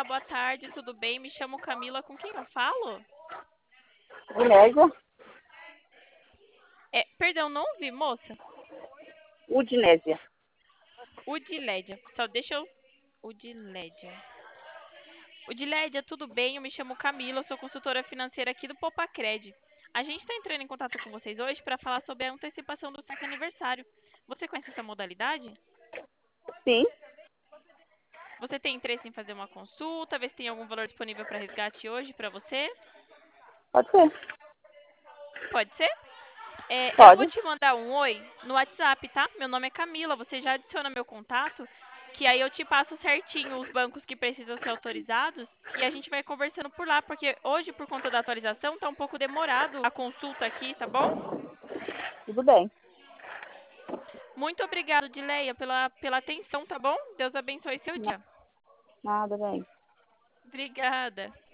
Olá, boa tarde, tudo bem? Me chamo Camila, com quem eu falo? Udinese, Perdão, não ouvi, moça. Udinésia. Udilédia. Só deixa eu. Udilédia. Udilédia, tudo bem? Eu me chamo Camila, eu sou consultora financeira aqui do Popacred. A gente está entrando em contato com vocês hoje para falar sobre a antecipação do saque aniversário. Você conhece essa modalidade? Sim, Você tem interesse em fazer uma consulta, ver se tem algum valor disponível para resgate hoje para você? pode ser. Pode ser? Eu vou Pode. te mandar um oi no WhatsApp, tá? Meu nome é Camila, você já adiciona meu contato, que aí eu te passo certinho os bancos que precisam ser autorizados e a gente vai conversando por lá, porque hoje, por conta da atualização, tá um pouco demorado a consulta aqui, tá bom? Tudo bem. Muito obrigado, Dileia, pela atenção, tá bom? Deus abençoe seu dia. Nada bem. Obrigada.